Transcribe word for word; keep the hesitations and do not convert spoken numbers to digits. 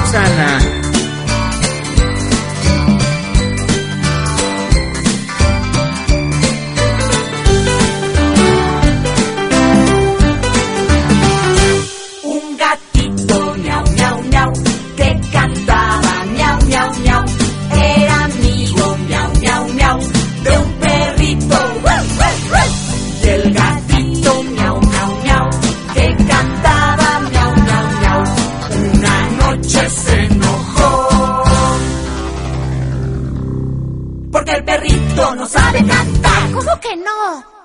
Susana. Un gatito miau, miau, miau, que cantaba miau, miau, miau. Era amigo miau, miau, miau, de un perrito. ¡Ruff, ruff, ruff! Y el gatito miau, miau, miau, que cantaba miau, miau, miau. Una noche se enojó porque el perrito no sabe cantar. ¿Cómo que no?